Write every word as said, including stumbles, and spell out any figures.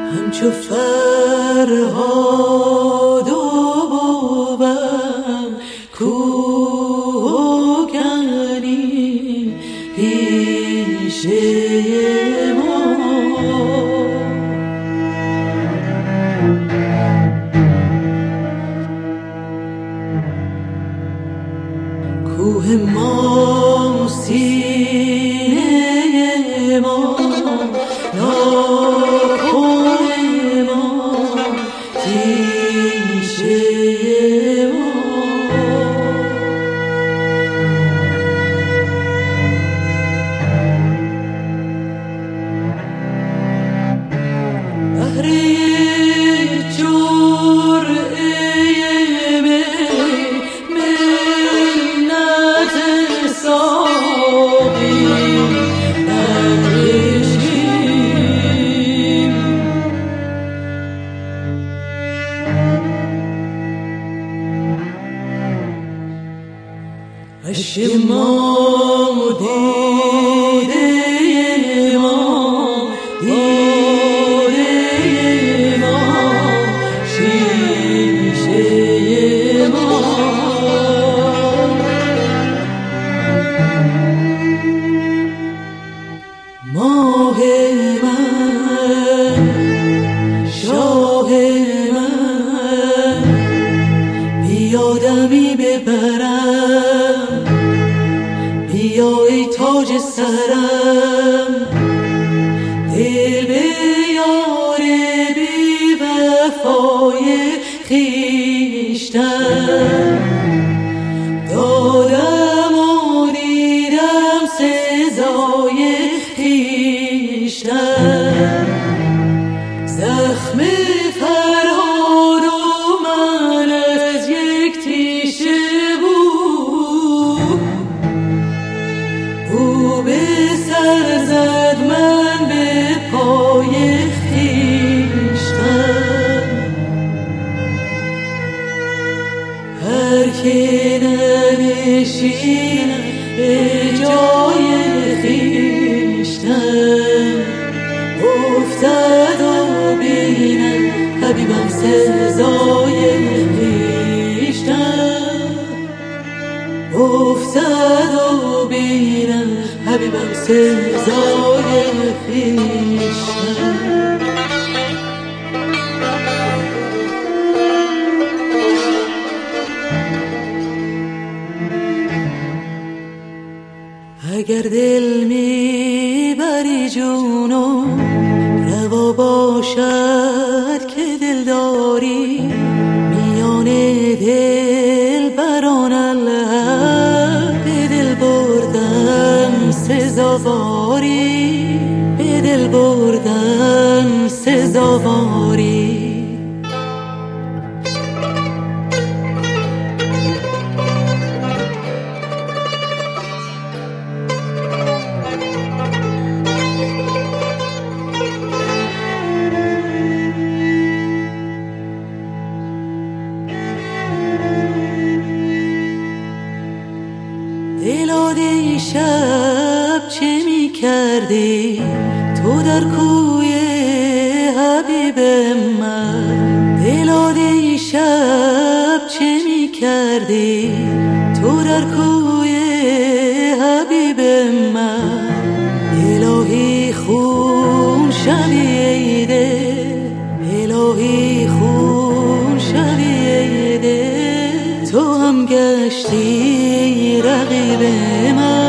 همچو فرهاد و بابم کوهکنی پیشه ما. کوه ما سینه ما ناخن ما تیشه ما. بهره عشق ما دیده ما دیده ما شیشه ما. ماه من شاه من بیادمی ببرم، بیا ای تاج سرم، دل به یار بی وفای خویشتن دادم و دیدم سزای خویشتن. زخم فرهاد و من از یک تیشه بود، او به سر زد من به پای خویشتن. هر که ننشیند به جای خویشتن افتد و بیند حبیبم سزای خویشتن. افتد و بیند حبیبم سزای خویشتن. اگر دل میبری جونو روا باشد که دل داری، میان دل بران الحق به دل بردن سزاواری، به دل بردن سزاواری. دلا دیشب چه می کردی تو در کوی حبیب من؟ دلا دیشب چه می کردی تو در کوی حبیب من؟ الهی خون شوی ای دل، الهی خون شوی ای دل، تو هم گشتی رقیب من.